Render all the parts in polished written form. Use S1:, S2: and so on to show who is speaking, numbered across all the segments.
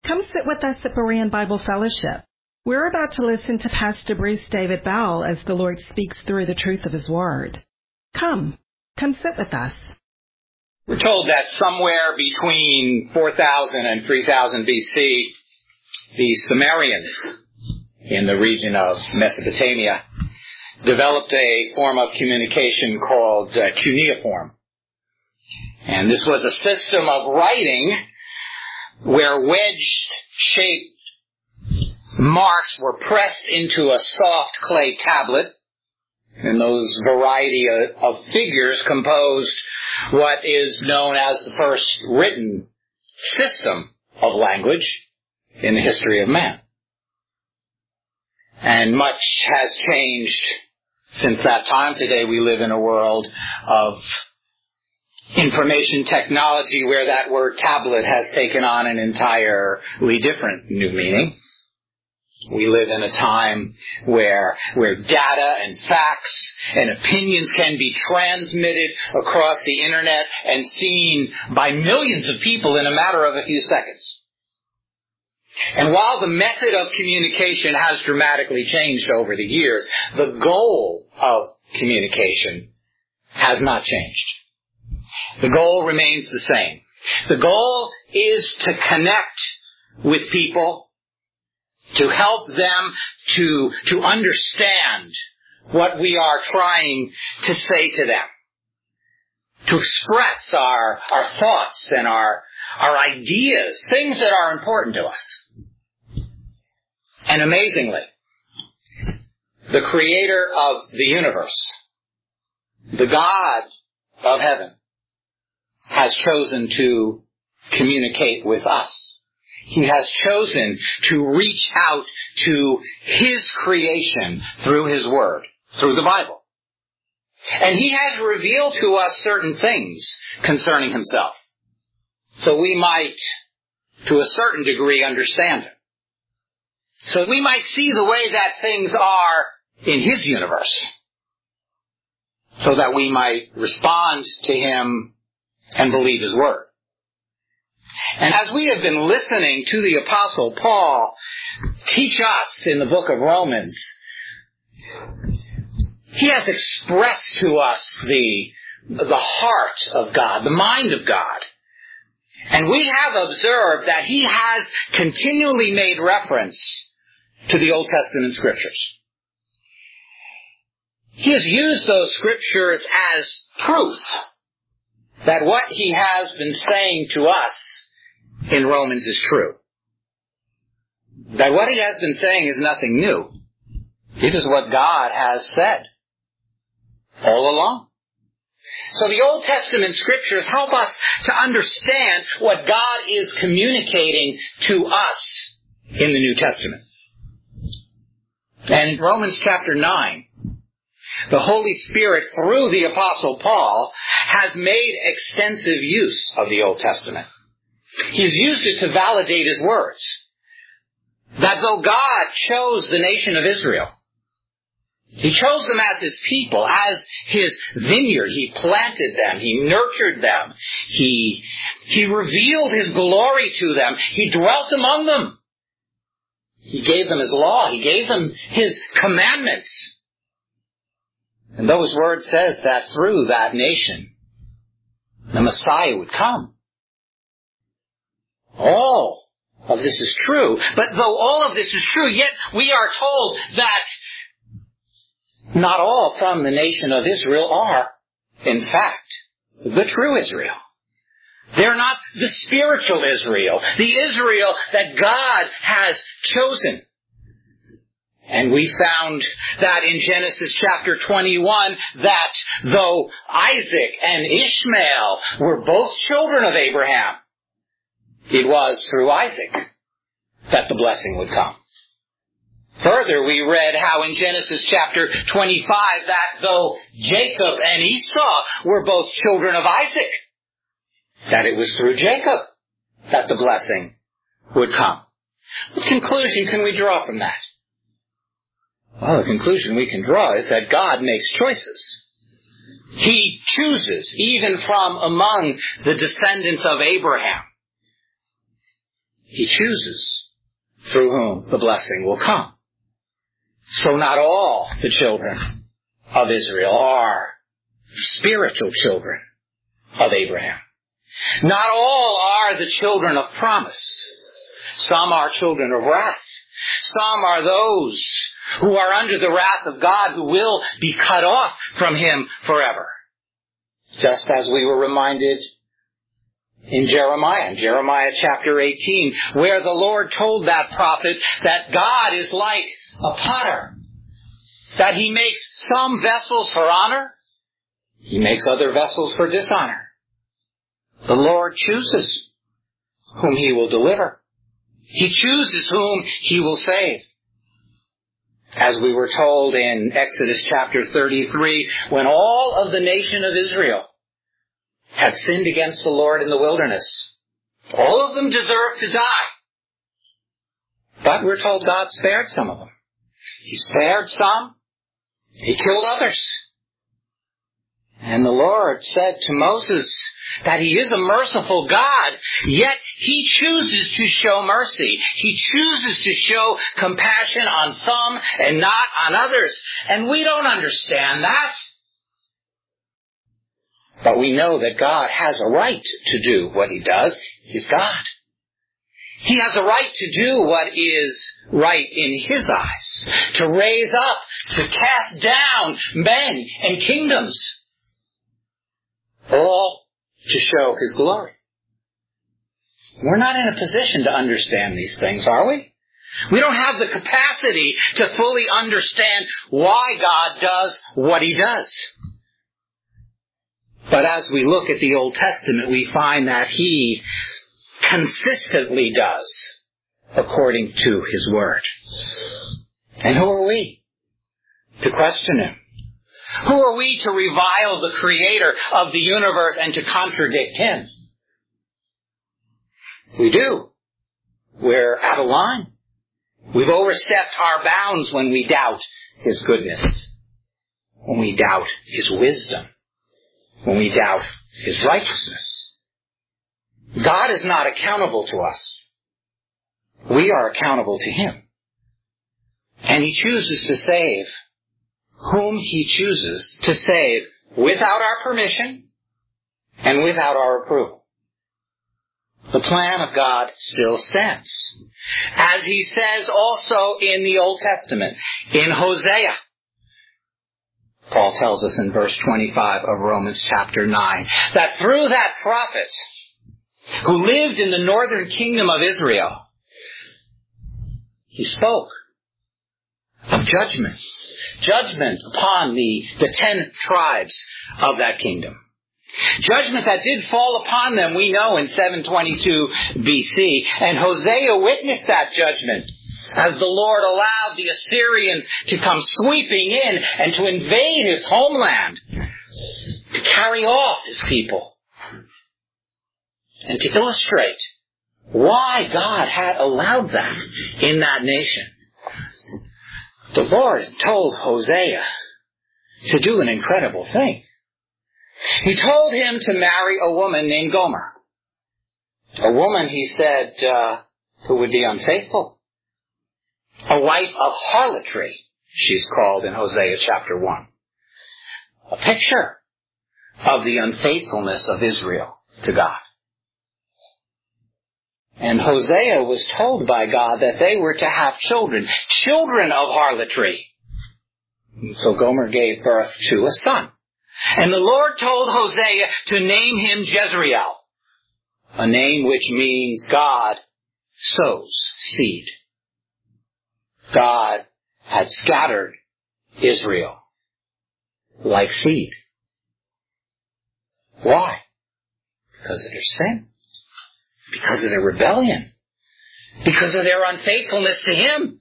S1: Come sit with us at Berean Bible Fellowship. We're about to listen to Pastor Bruce David Bell as the Lord speaks through the truth of His Word. Come sit with us.
S2: We're told that somewhere between 4000 and 3000 BC, the Sumerians in the region of Mesopotamia developed a form of communication called cuneiform. And this was a system of writing where wedge-shaped marks were pressed into a soft clay tablet, and those variety of figures composed what is known as the first written system of language in the history of man. And much has changed since that time. Today we live in a world of information technology where that word tablet has taken on an entirely different new meaning. We live in a time where data and facts and opinions can be transmitted across the internet and seen by millions of people in a matter of a few seconds. And while the method of communication has dramatically changed over the years, the goal of communication has not changed. The goal remains the same. The goal is to connect with people, to help them to understand what we are trying to say to them, to express our thoughts and our ideas, things that are important to us. And amazingly, the Creator of the universe, the God of heaven, has chosen to communicate with us. He has chosen to reach out to His creation through His Word, through the Bible. And He has revealed to us certain things concerning Himself, so we might, to a certain degree, understand Him. So we might see the way that things are in His universe, so that we might respond to Him and believe His Word. And as we have been listening to the Apostle Paul teach us in the book of Romans, he has expressed to us the heart of God, the mind of God. And we have observed that he has continually made reference to the Old Testament Scriptures. He has used those Scriptures as proof that what he has been saying to us in Romans is true. That what he has been saying is nothing new. It is what God has said all along. So the Old Testament Scriptures help us to understand what God is communicating to us in the New Testament. And in Romans chapter 9, the Holy Spirit, through the Apostle Paul, has made extensive use of the Old Testament. He's used it to validate his words. That though God chose the nation of Israel, He chose them as His people, as His vineyard. He planted them. He nurtured them. He revealed His glory to them. He dwelt among them. He gave them His law. He gave them His commandments. And those words says that through that nation, the Messiah would come. All of this is true. But though all of this is true, yet we are told that not all from the nation of Israel are, in fact, the true Israel. They're not the spiritual Israel, the Israel that God has chosen. And we found that in Genesis chapter 21, that though Isaac and Ishmael were both children of Abraham, it was through Isaac that the blessing would come. Further, we read how in Genesis chapter 25 that though Jacob and Esau were both children of Isaac, that it was through Jacob that the blessing would come. What conclusion can we draw from that? Well, the conclusion we can draw is that God makes choices. He chooses, even from among the descendants of Abraham. He chooses through whom the blessing will come. So not all the children of Israel are spiritual children of Abraham. Not all are the children of promise. Some are children of wrath. Some are those who are under the wrath of God, who will be cut off from Him forever. Just as we were reminded in Jeremiah chapter 18, where the Lord told that prophet that God is like a potter, that He makes some vessels for honor, He makes other vessels for dishonor. The Lord chooses whom He will deliver. He chooses whom He will save. As we were told in Exodus chapter 33, when all of the nation of Israel had sinned against the Lord in the wilderness, all of them deserved to die. But we're told God spared some of them. He spared some. He killed others. And the Lord said to Moses that He is a merciful God, yet He chooses to show mercy. He chooses to show compassion on some and not on others. And we don't understand that. But we know that God has a right to do what He does. He's God. He has a right to do what is right in His eyes, to raise up, to cast down men and kingdoms, all to show His glory. We're not in a position to understand these things, are we? We don't have the capacity to fully understand why God does what He does. But as we look at the Old Testament, we find that He consistently does according to His Word. And who are we to question Him? Who are we to revile the Creator of the universe and to contradict Him? We do. We're out of line. We've overstepped our bounds when we doubt His goodness, when we doubt His wisdom, when we doubt His righteousness. God is not accountable to us. We are accountable to Him. And He chooses to save whom He chooses to save without our permission and without our approval. The plan of God still stands. As He says also in the Old Testament, in Hosea, Paul tells us in verse 25 of Romans chapter 9, that through that prophet who lived in the northern kingdom of Israel, he spoke of judgment. Judgment upon the 10 tribes of that kingdom. Judgment that did fall upon them, we know, in 722 BC. And Hosea witnessed that judgment as the Lord allowed the Assyrians to come sweeping in and to invade His homeland, to carry off His people, and to illustrate why God had allowed that in that nation. The Lord told Hosea to do an incredible thing. He told him to marry a woman named Gomer. A woman, he said, who would be unfaithful. A wife of harlotry, she's called in Hosea chapter 1. A picture of the unfaithfulness of Israel to God. And Hosea was told by God that they were to have children of harlotry. And so Gomer gave birth to a son. And the Lord told Hosea to name him Jezreel, a name which means God sows seed. God had scattered Israel like seed. Why? Because of their sin. Because of their rebellion. Because of their unfaithfulness to Him.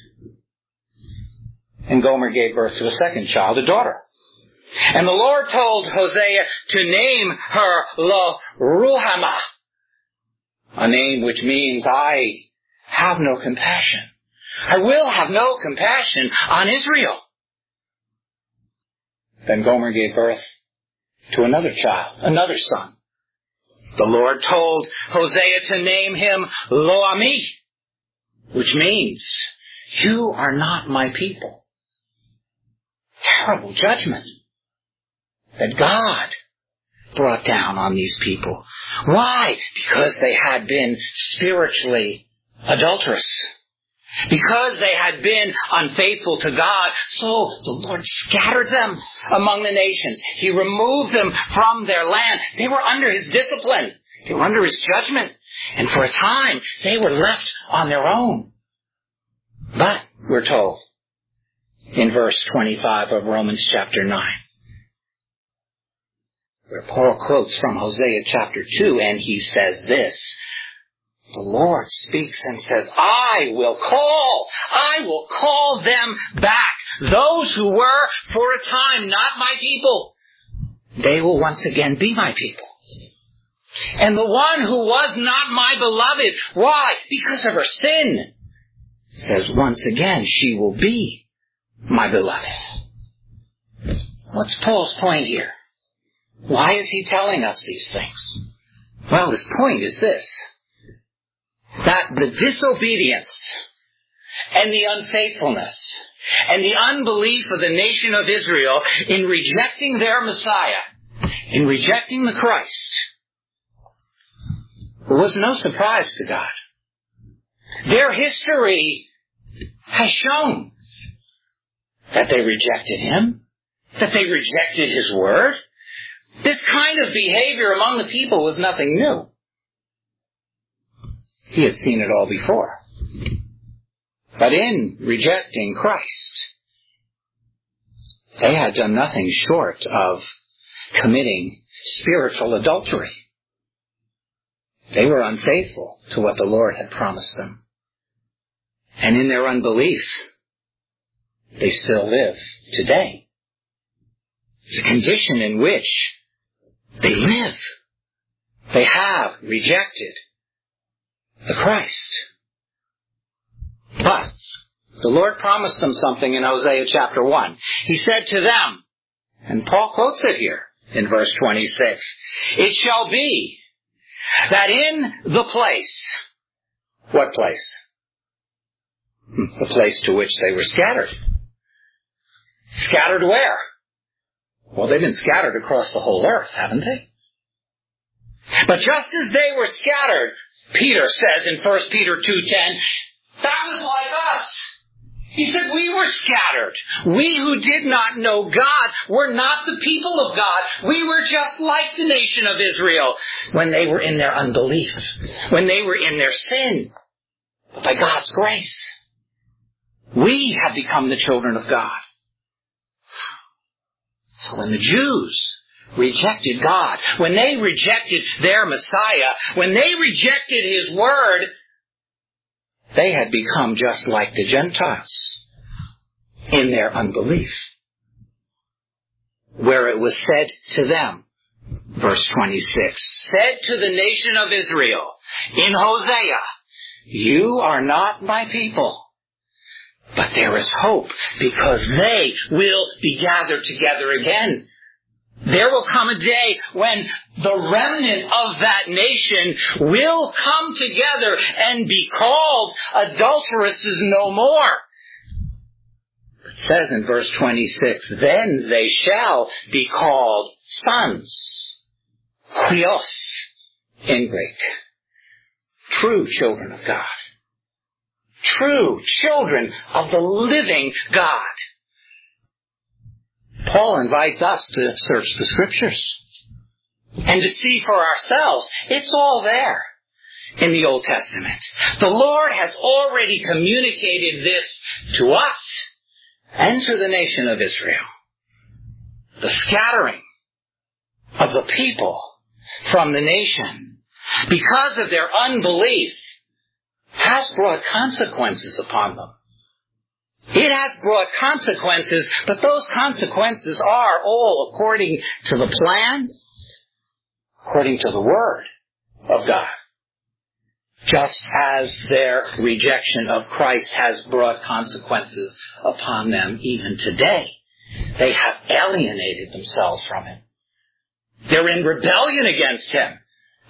S2: And Gomer gave birth to a second child, a daughter. And the Lord told Hosea to name her Lo-Ruhamah, a name which means I have no compassion. I will have no compassion on Israel. Then Gomer gave birth to another child, another son. The Lord told Hosea to name him Lo-Ami, which means, you are not my people. Terrible judgment that God brought down on these people. Why? Because they had been spiritually adulterous. Because they had been unfaithful to God, so the Lord scattered them among the nations. He removed them from their land. They were under His discipline. They were under His judgment. And for a time, they were left on their own. But, we're told, in verse 25 of Romans chapter 9, where Paul quotes from Hosea chapter 2, and he says this, the Lord speaks and says, I will call them back. Those who were for a time not my people, they will once again be my people. And the one who was not my beloved, why? Because of her sin, says once again she will be my beloved. What's Paul's point here? Why is he telling us these things? Well, his point is this, that the disobedience and the unfaithfulness and the unbelief of the nation of Israel in rejecting their Messiah, in rejecting the Christ, was no surprise to God. Their history has shown that they rejected Him, that they rejected His word. This kind of behavior among the people was nothing new. He had seen it all before. But in rejecting Christ, they had done nothing short of committing spiritual adultery. They were unfaithful to what the Lord had promised them. And in their unbelief, they still live today. It's a condition in which they live. They have rejected the Christ. But the Lord promised them something in Hosea chapter 1. He said to them, and Paul quotes it here in verse 26, it shall be that in the place, what place? The place to which they were scattered. Scattered where? Well, they've been scattered across the whole earth, haven't they? But just as they were scattered, Peter says in 1 Peter 2:10, that was like us. He said we were scattered. We who did not know God were not the people of God. We were just like the nation of Israel when they were in their unbelief, when they were in their sin. But by God's grace, we have become the children of God. So when the Jews rejected God, when they rejected their Messiah, when they rejected His word, they had become just like the Gentiles in their unbelief. Where it was said to them, verse 26, said to the nation of Israel in Hosea, you are not my people. But there is hope because they will be gathered together again. There will come a day when the remnant of that nation will come together and be called adulteresses no more. It says in verse 26, then they shall be called sons, Kleos in Greek, true children of God. True children of the living God. Paul invites us to search the Scriptures and to see for ourselves. It's all there in the Old Testament. The Lord has already communicated this to us and to the nation of Israel. The scattering of the people from the nation because of their unbelief has brought consequences upon them. It has brought consequences, but those consequences are all according to the plan, according to the Word of God. Just as their rejection of Christ has brought consequences upon them even today. They have alienated themselves from Him. They're in rebellion against Him.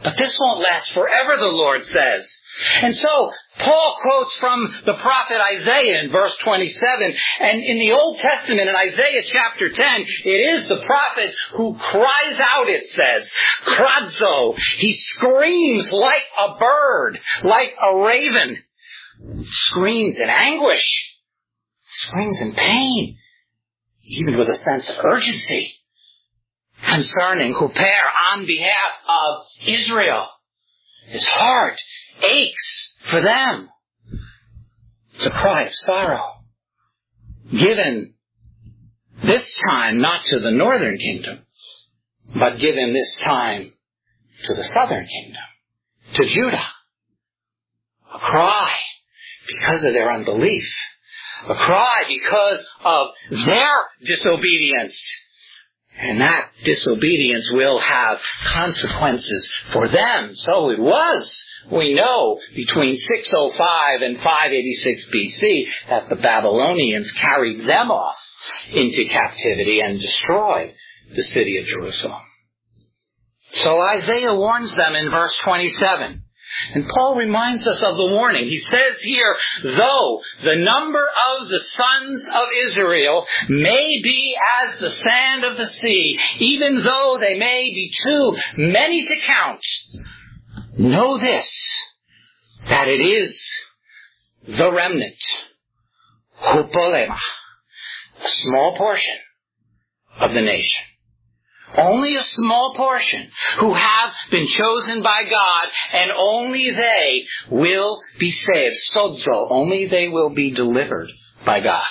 S2: But this won't last forever, the Lord says. And so, Paul quotes from the prophet Isaiah in verse 27. And in the Old Testament, in Isaiah chapter 10, it is the prophet who cries out, it says, kradzo. He screams like a bird, like a raven. Screams in anguish. Screams in pain. Even with a sense of urgency. Concerning Huper on behalf of Israel. His heart aches for them. It's a cry of sorrow. Given this time not to the northern kingdom, but given this time to the southern kingdom, to Judah. A cry because of their unbelief. A cry because of their disobedience. And that disobedience will have consequences for them. So it was, we know, between 605 and 586 BC that the Babylonians carried them off into captivity and destroyed the city of Jerusalem. So Isaiah warns them in verse 27. And Paul reminds us of the warning. He says here, though the number of the sons of Israel may be as the sand of the sea, even though they may be too many to count, know this, that it is the remnant, hupolema, a small portion of the nation. Only a small portion who have been chosen by God, and only they will be saved. Sozo, only they will be delivered by God.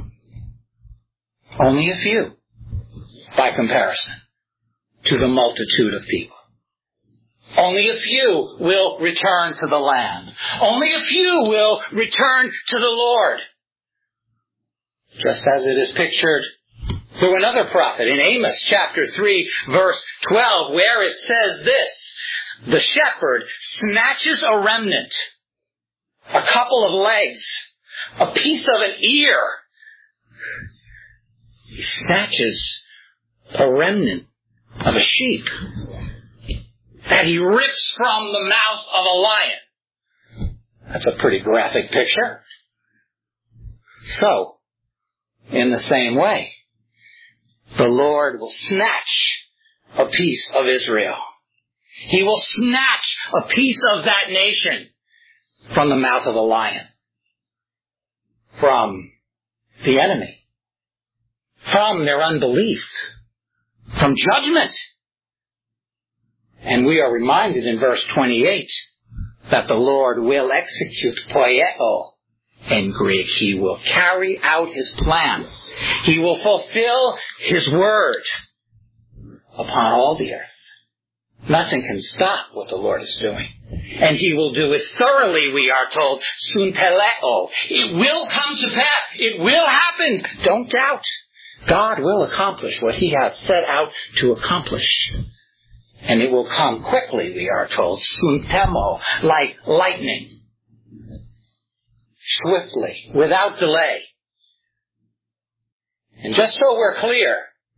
S2: Only a few, by comparison, to the multitude of people. Only a few will return to the land. Only a few will return to the Lord. Just as it is pictured through another prophet in Amos chapter 3 verse 12, where it says this, the shepherd snatches a remnant, a couple of legs, a piece of an ear. He snatches a remnant of a sheep that he rips from the mouth of a lion. That's a pretty graphic picture. So, in the same way, the Lord will snatch a piece of Israel. He will snatch a piece of that nation from the mouth of the lion. From the enemy. From their unbelief. From judgment. And we are reminded in verse 28 that the Lord will execute poieo in Greek. He will carry out his plan. He will fulfill his word upon all the earth. Nothing can stop what the Lord is doing. And he will do it thoroughly, we are told. Sunteleo. It will come to pass. It will happen. Don't doubt. God will accomplish what he has set out to accomplish. And it will come quickly, we are told. Suntemo. Like lightning. Swiftly. Without delay. And just so we're clear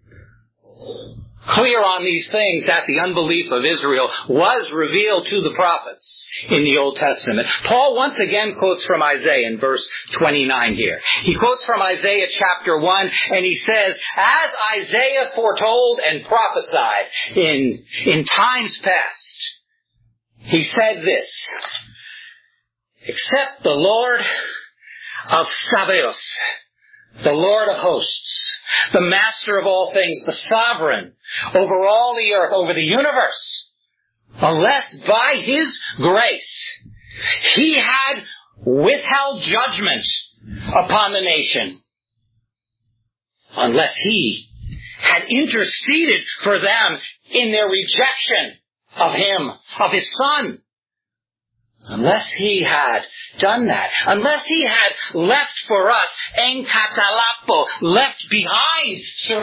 S2: on these things, that the unbelief of Israel was revealed to the prophets in the Old Testament, Paul once again quotes from Isaiah in verse 29 here. He quotes from Isaiah chapter 1, and he says, as Isaiah foretold and prophesied in times past, he said this, except the Lord of Sabaoth, the Lord of hosts, the master of all things, the sovereign over all the earth, over the universe, unless by his grace he had withheld judgment upon the nation, unless he had interceded for them in their rejection of him, of his Son, unless he had done that, unless he had left for us, en catalapo, left behind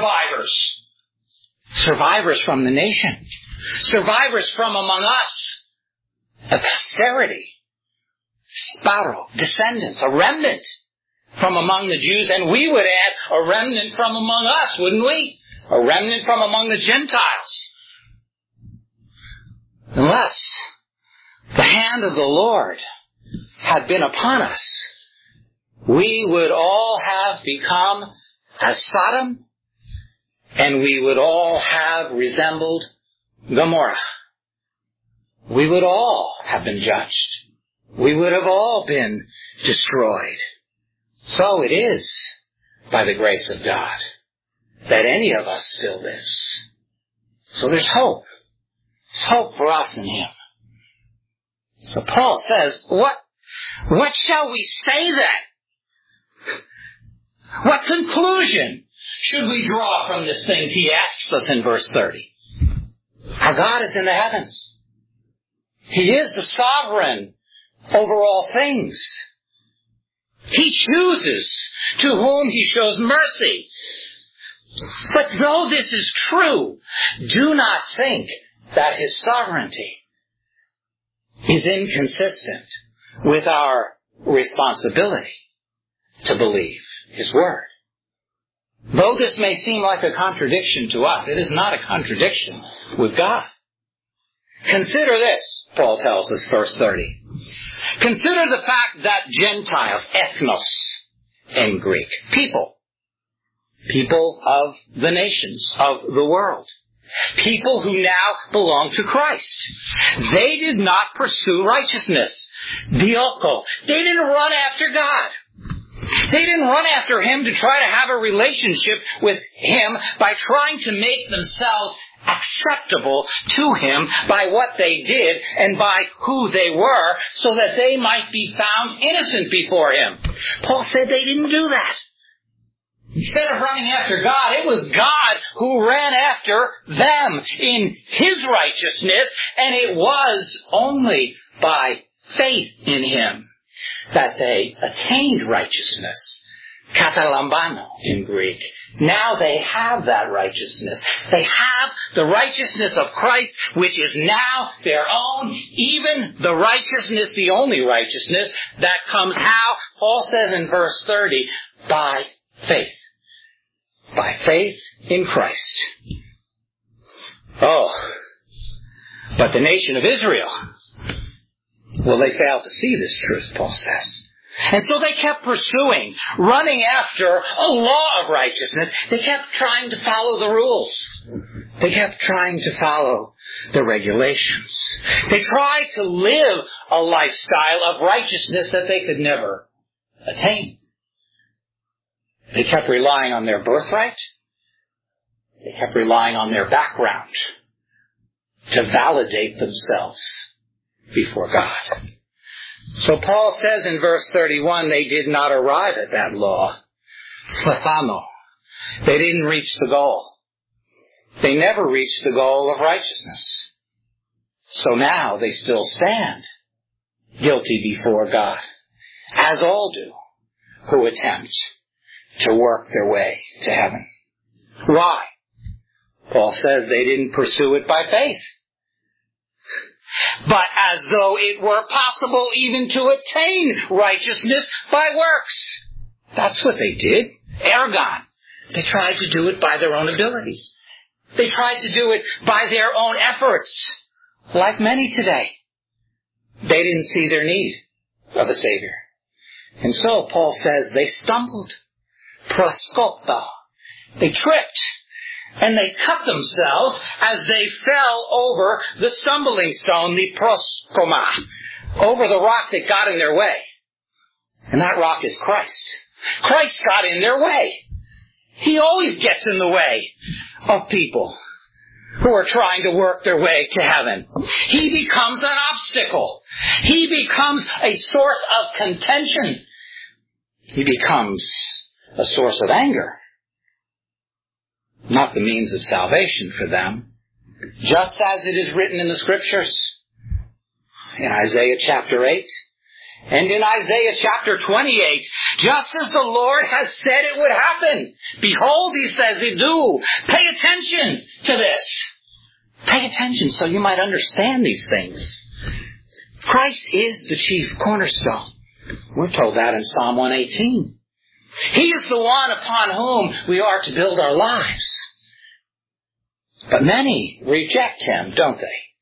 S2: survivors from the nation, survivors from among us, a posterity, sparo, descendants, a remnant from among the Jews, and we would add a remnant from among us, wouldn't we? A remnant from among the Gentiles. unless the hand of the Lord had been upon us, we would all have become as Sodom, and we would all have resembled Gomorrah. We would all have been judged. We would have all been destroyed. So it is by the grace of God that any of us still lives. So there's hope. There's hope for us in Him. So Paul says, what shall we say then? What conclusion should we draw from this thing? He asks us in verse 30. Our God is in the heavens. He is the sovereign over all things. He chooses to whom He shows mercy. But though this is true, do not think that His sovereignty is inconsistent with our responsibility to believe His Word. Though this may seem like a contradiction to us, it is not a contradiction with God. Consider this, Paul tells us, verse 30. Consider the fact that Gentiles, ethnos in Greek, people of the nations of the world, people who now belong to Christ, they did not pursue righteousness, dioko. They didn't run after God. They didn't run after Him to try to have a relationship with Him by trying to make themselves acceptable to Him by what they did and by who they were, so that they might be found innocent before Him. Paul said they didn't do that. Instead of running after God, it was God who ran after them in His righteousness, and it was only by faith in Him that they attained righteousness. Katalambano in Greek. Now they have that righteousness. They have the righteousness of Christ, which is now their own, even the righteousness, the only righteousness that comes how? Paul says in verse 30, by faith. By faith in Christ. Oh, but the nation of Israel, well, they failed to see this truth, Paul says. And so they kept pursuing, running after a law of righteousness. They kept trying to follow the rules. They kept trying to follow the regulations. They tried to live a lifestyle of righteousness that they could never attain. They kept relying on their birthright. They kept relying on their background to validate themselves before God. So Paul says in verse 31, they did not arrive at that law. Phthamo. They didn't reach the goal. They never reached the goal of righteousness. So now they still stand guilty before God, as all do who attempt to work their way to heaven. Why? Paul says they didn't pursue it by faith, but as though it were possible even to attain righteousness by works. That's what they did. Ergon. They tried to do it by their own abilities. They tried to do it by their own efforts, like many today. They didn't see their need of a Savior. And so Paul says they stumbled. Proskopta. They tripped. And they cut themselves as they fell over the stumbling stone, the proskoma, over the rock that got in their way. And that rock is Christ. Christ got in their way. He always gets in the way of people who are trying to work their way to heaven. He becomes an obstacle. He becomes a source of contention. He becomes a source of anger. Not the means of salvation for them. Just as it is written in the Scriptures. In Isaiah chapter 8. And in Isaiah chapter 28. Just as the Lord has said it would happen. Behold, He says it do. Pay attention to this. Pay attention so you might understand these things. Christ is the chief cornerstone. We're told that in Psalm 118. He is the one upon whom we are to build our lives. But many reject Him, don't they?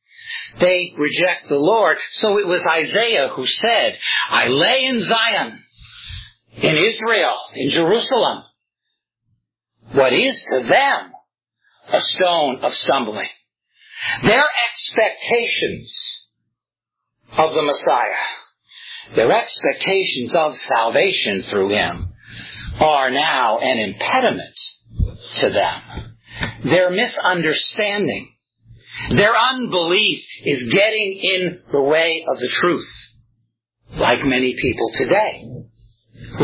S2: They reject the Lord. So it was Isaiah who said, I lay in Zion, in Israel, in Jerusalem, what is to them a stone of stumbling. Their expectations of the Messiah, their expectations of salvation through him, are now an impediment to them. Their misunderstanding, their unbelief is getting in the way of the truth, like many people today who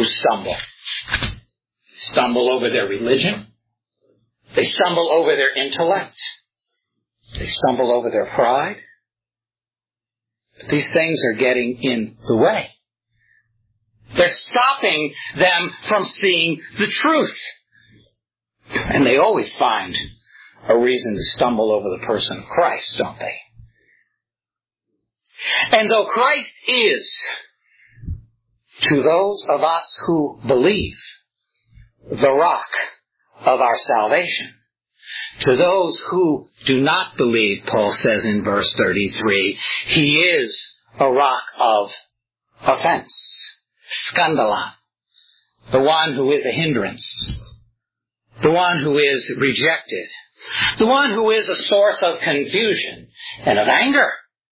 S2: stumble over their religion, they stumble over their intellect, they stumble over their pride. But these things are getting in the way. They're stopping them from seeing the truth. And they always find a reason to stumble over the person of Christ, don't they? And though Christ is, to those of us who believe, the rock of our salvation, to those who do not believe, Paul says in verse 33, he is a rock of offense, scandalon, the one who is a hindrance, the one who is rejected, the one who is a source of confusion and of anger.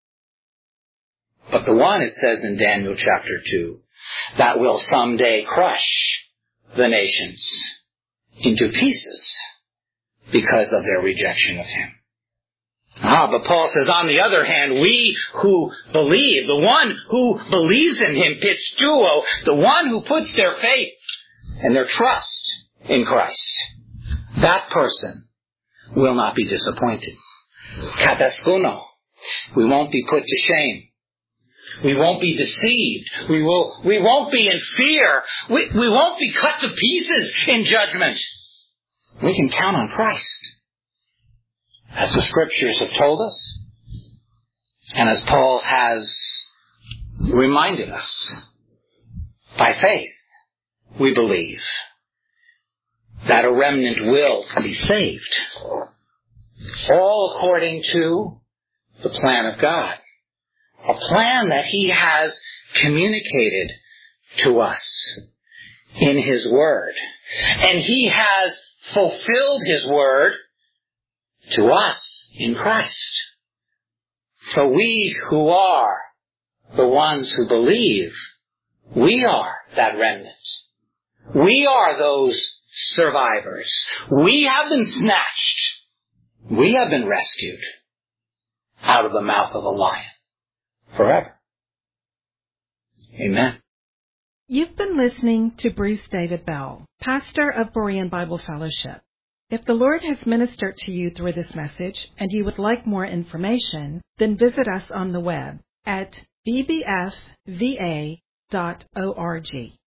S2: But the one, it says in Daniel chapter 2, that will someday crush the nations into pieces because of their rejection of him. But Paul says, on the other hand, we who believe, the one who believes in him, pistuo, the one who puts their faith and their trust in Christ, that person will not be disappointed. Kataskuno. We won't be put to shame. We won't be deceived. We won't be in fear. We won't be cut to pieces in judgment. We can count on Christ, as the Scriptures have told us, and as Paul has reminded us. By faith, we believe that a remnant will be saved, all according to the plan of God, a plan that he has communicated to us in his Word, and he has fulfilled his Word to us in Christ. So we who are the ones who believe, we are that remnant. We are those survivors. We have been snatched. We have been rescued out of the mouth of the lion forever. Amen.
S1: You've been listening to Bruce David Bell, pastor of Berean Bible Fellowship. If the Lord has ministered to you through this message and you would like more information, then visit us on the web at bbfva.org.